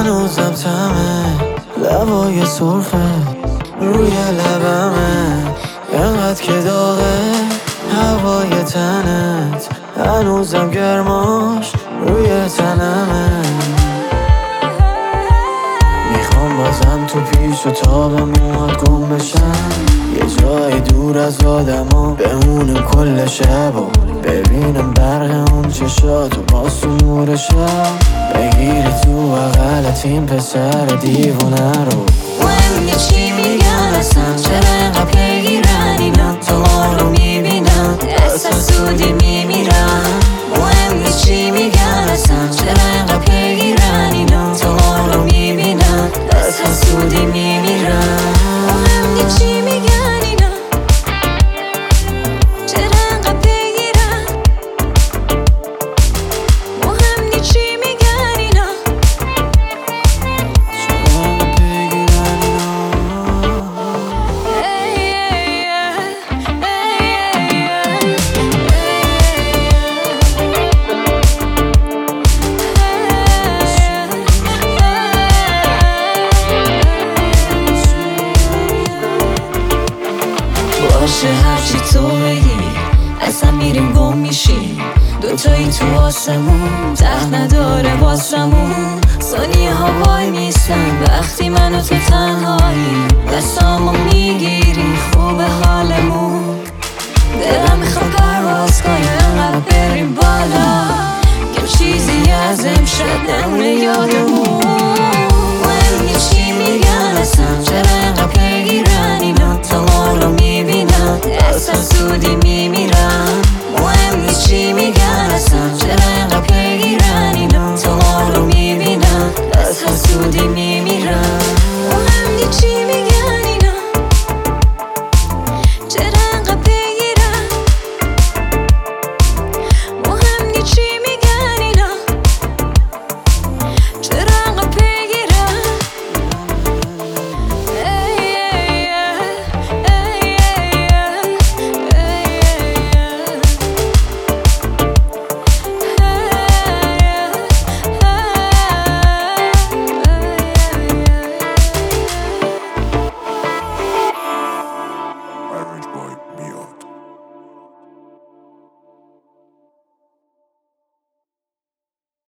هنوزم تمه لبای سرخه روی لبمه، انقدر که داغه هوای تنت، هنوزم گرماش روی تنمه. میخوام بازم تو پیش و تا به موهات گم بشم، یه جای دور از آدما بمونم کل شب و ببینم برق اون چشاتو باز تو نور شب، بگیری تو بغلت این پسر دیوونه رو. مهم یه چی میگن اصلا، چرا اینقدر پیگیرن اینا، تو ما رو میبینن احساس سودی میمیرن. مهم یه چی میگن اصلا، چرا اینقدر پیگیرن اینا، تو ما رو میبینن احساس سودی میمیرن. مهم یه چی میگن اینا، چرا اینقدر پیگیرن. مهم یه چی میگن اینا. باشه هرچی تو بگی اصلا میریم گم میشیم، دوتایی تو آسمون ته نداره واسمون. ثانیه ها وای میستن وقتی من و تو تنهایی، دستامو میگیری خوب حالمون. دلم میخواد پرواز کنه انقدر بریم بالا، که چیزی از امشب نمونه یادمون.